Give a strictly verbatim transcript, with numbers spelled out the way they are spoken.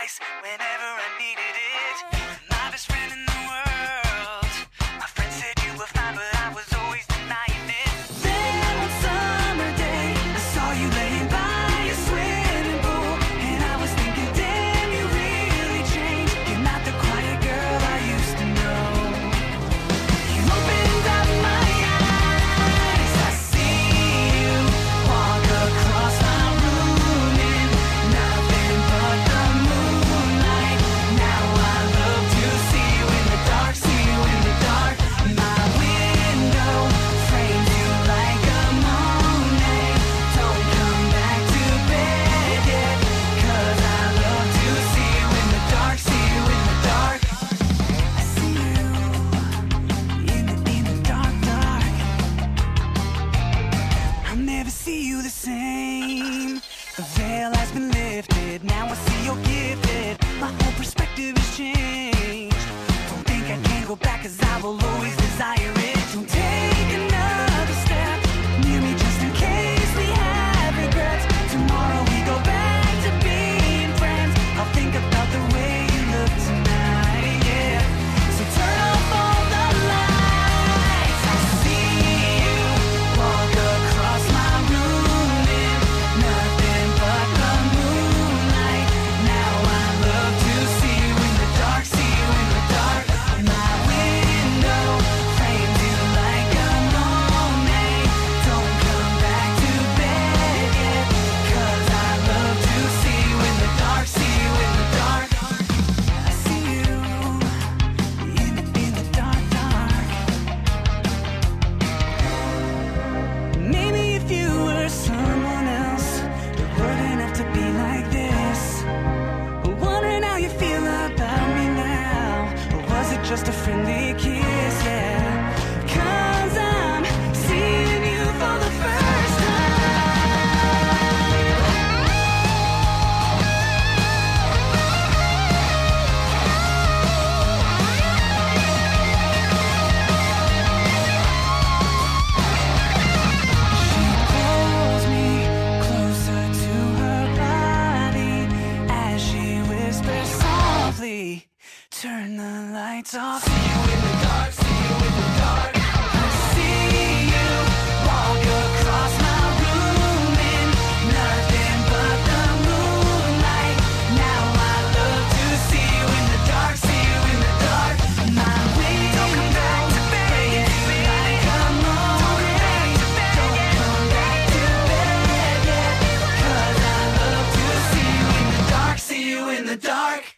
advice whenever I needed it. My best friend in the world. My friend said you were fine, but I was always denying it. Then one summer day, I saw you laying by your swimming pool, and I was thinking, damn, you really changed. You're not the quiet girl I used to know. You opened up my eyes. I see you walk across my room in nothing but the moonlight. Now I love to see you in the dark, see you in the dark. My window frames you like a Monet. Don't come back to bed yet, 'cause I love to see you in the dark, see you in the dark. I see you in the, in the dark, dark. I'll never see you the same. The veil has been lifted, now I see you're gifted. My whole perspective has changed. Don't think I can go back, 'cause I will always desire it. Don't take another step near me just in case we have regrets. Tomorrow we go back to being friends. I'll think about the way you look tonight, yeah. So turn off all the lights. I see you walk across my room in nothing but the moonlight. Now I love to see you in the dark, see you in the dark. My window frames you like a Monet. Don't come back to bed yet, 'cause I love to see you in the dark, see you in the dark. I see you in the, in the dark, dark. Maybe if you were someone else, it wouldn't have to be like this. Wondering how you feel about me now, or was it just a friendly kiss, yeah? 'Cause I'm seeing you for the first time. She pulls me closer to her body as she whispers softly, turn the lights off. See you in the dark, see you in the dark. I see you walk across my room in nothing but the moonlight. Now I love to see you in the dark, see you in the dark. My window frames you like a Monet. Don't come back to bed yet, 'cause I love to see you in the dark, see you in the dark.